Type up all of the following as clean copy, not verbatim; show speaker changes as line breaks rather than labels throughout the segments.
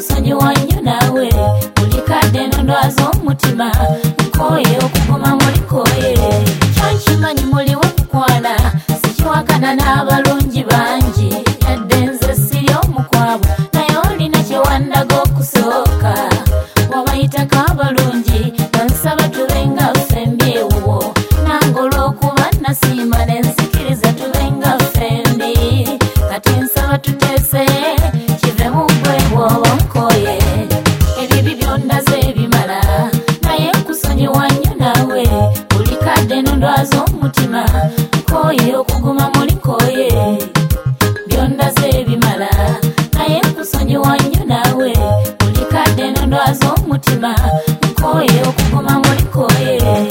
kusonyiwa nnyo naawe buli kadde nondwaza omutima nkooye okuguma muli kooye kyankimanyi muliwo kukwana sikiwakana n'abalungi bangi yadde nze siri omukwabo naye olina kyewandaga okusooka wabayitako abalungi bansaba tubenga ffembi ewuwo nange olw'okuba nasiima nenzikiriza tubenga ffembi kati nsaba tuteese kive mu ggwe bw'oba nkooye ebibi byondaze ebimala naye nkusonyiwa nnyo naawe buli kadde nondwaza omutima nkooye okuguma muli nkooye byondaze ebimala naye nkusonyiwa nnyo naawe buli kadde nondwaza omutima nkooye okuguma muli nkooye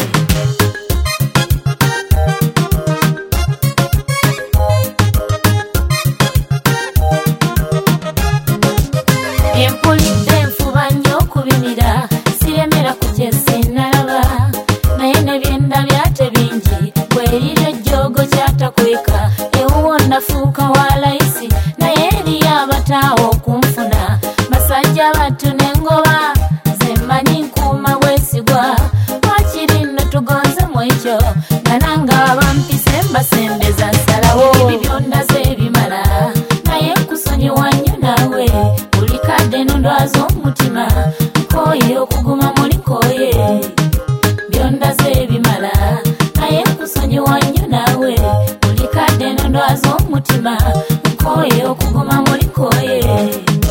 empulidde enfuba nnyo okubimira siremera kukyesinalaba naye nebyenda byate bingi bwerira ejjoogo kyatakweka ewuwo nafuuka wa layisi naye eriyo abataawo okunfuna basajja battu n'engoba zemmanyi nkuuma bwesigwa wakiri nno tugonzemu ekyo nga nange abampise mbasembeza nsalawo ebibi byondaze ebimala naye nkusonyiwa nnyo naawe buli kadde nondwaza omutima nkooye okuguma muli nkooye byondaze ebimala naye nkusonyiwa nnyo naawe buli kadde nondwaza omutima nkooye okuguma muli nkooye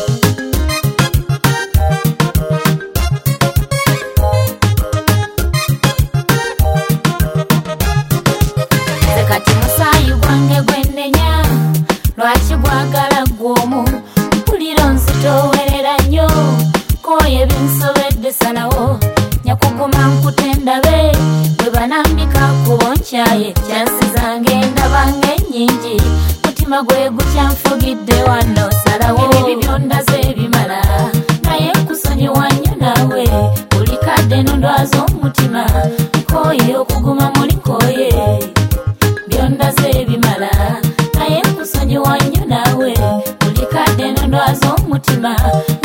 kati musaayi gwange gwennenya lwaki gwagala gw'omu mpulira nzitoowerera nnyo nkooye binsobedde salawo nyakuguma nkutendabe bwe banambika kubo nkyaye kyansizange ndabange ennyingi mutima gwe gukyanfugidde wano salawo ebibi byondaze ebimala naye nkusonyiwa nnyo naawe buli kadde nondwaza omutima nkooye okuguma muli nkooye byondaze ebimala naye nkusonyiwa nnyo naawe buli kadde nondwaza omutima